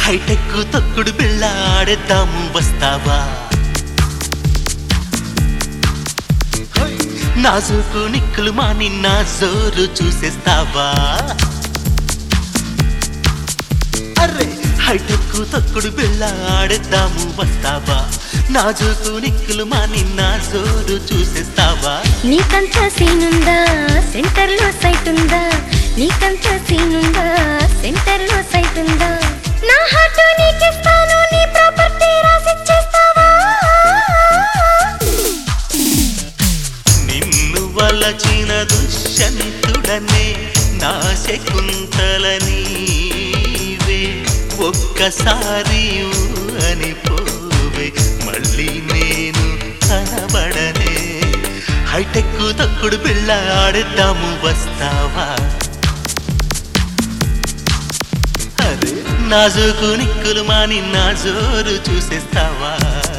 hitech తొక్కుడు బిళ్ళ ఆడేద్దాము వస్తావా నాజుకు నిక్కులు మాని నా జోరు చూసేస్తావా అరే హైటెక్ తొక్కుడు బిళ్ళ ఆడేద్దాము వస్తావా నాజుకు నిక్కులు మాని నా జోరు చూసేస్తావా నీకంతా సీనుందా సెంటర్ లో సైట్ ఉందా నీకంతా సీనుందా సెంటర్ లో సైట్ ఉందా నా హార్ట్ నీకిస్తాను నీ ప్రాపర్టీ రాసిచ్చేస్తావా నిన్ను వలచిన దుష్యంతుడనే నా శకుంతల నీవే ఒక్కసారి అని పోవే మళ్ళీ నేను కనబడనే హైటెక్ తొక్కుడు బిళ్ళ ఆడేద్దాము వస్తావా అరే నాజుకు నిక్కులు మాని నా జోరు చూసేస్తావా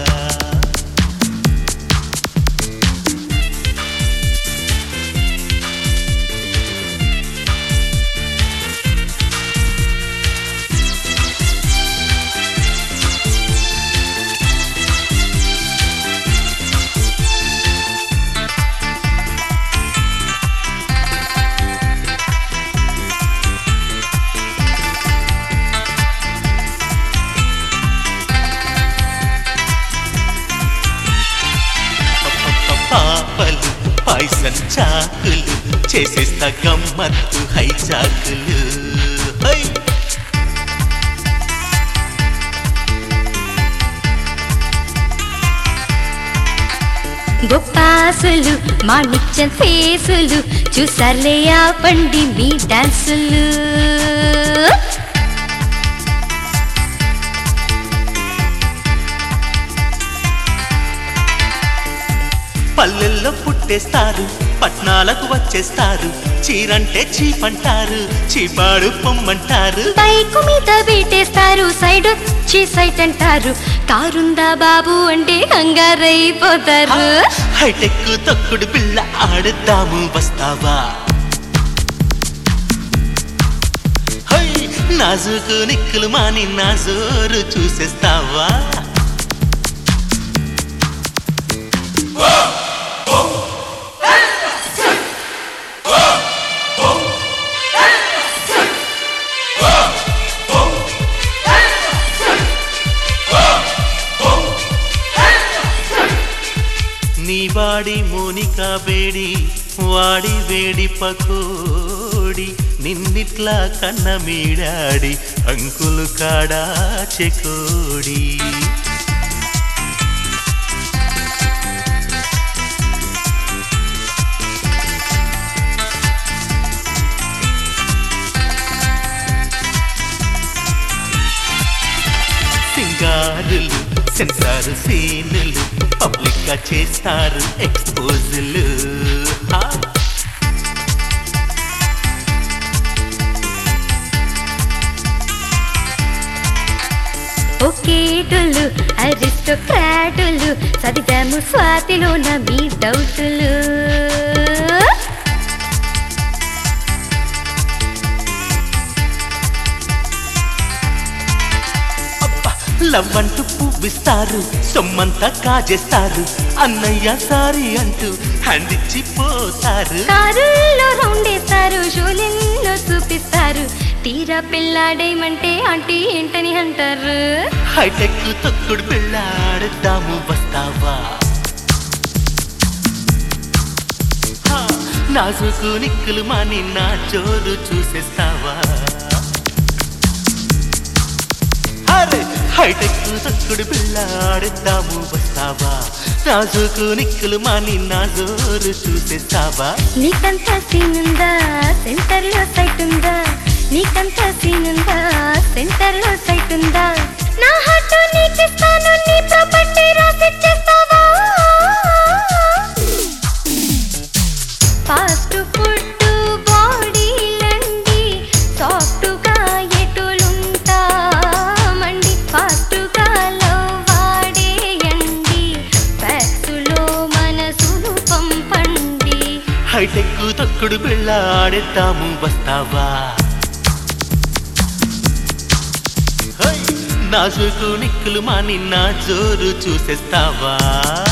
పాపలు పాయసం చాకులు చేసేస్తా గమ్మత్తు హై చాకులు హై గొప్పాసులు మా నిచ్చన్ ఫేసులు చూసారులే ఆపండి మీ డాన్సులు పల్లెల్లో పుట్టేస్తారు పట్నాలకు వచ్చేస్తారు చీరంటే చీపంటారు చీపాడు పొమ్మంటారు బైకు మీద పెట్టేస్తారు సైడ్ వచ్చి సైట్ అంటారు కారుందా బాబు అంటే కంగారైపోతారు హైటెక్ తొక్కుడు బిళ్ళ ఆడేద్దాము వస్తావా హై నాజుకు నిక్కులు మాని నా జోరు చూసేస్తావా నీ వాడి మోనికా బేడి వాడి వేడి పకోడి నిన్నిట్లా కన్న మీడాడి అంకులు కాడా చెకోడి సింగారులు సెన్సార్ సీనులు పబ్లిక్ గా చేస్తారు ఎక్స్పోజులు ఒకేటులు అరిస్టోక్రాటులు చదివాము స్వాతిలోన మీ డౌటులు లవ్ అంటూ పువ్విస్తారు సొమ్మంతా కాజేస్తారు అన్నయ్య సారీ అంటూ హ్యాండ్ ఇచ్చి పోతారు కారుల్లో రౌండేస్తారు షోలెల్లో చూపిస్తారు తీరా పిల్లాడేమంటే ఆంటీ ఏంటని అంటారు హైటెక్ తొక్కుడు బిళ్ళ ఆడేద్దాము వస్తావా నాజుకు నిక్కులు మాని నా జోరు చూసేస్తావా అరే హైటెక్ తొక్కుడు బిళ్ళ ఆడేద్దాము వస్తావా నాజుకు నిక్కులు మాని నా జోరు చూసేస్తావా నీకంతా సీనుందా సెంటర్ లో సైట్ ఉందా నీకంతా సీనుందా సెంటర్ లో సైట్ ఉందా నా హార్ట్ నీకిస్తాను నీ ప్రాపర్టీ రాసిచ్చేస్తావా ఫాస్ట్ ఫుడ్ బాడీలండి సాఫ్ట్గా ఎటులుంటామండి ఫాస్ట్గా లవ్ వాడేయండి ఫ్యాక్సులో మనసును పంపండి హైటెక్ తొక్కుడు బిళ్ళ ఆడేద్దాము వస్తావా నాజుకు నిక్కులు మా నిన్న జోరు చూసేస్తావా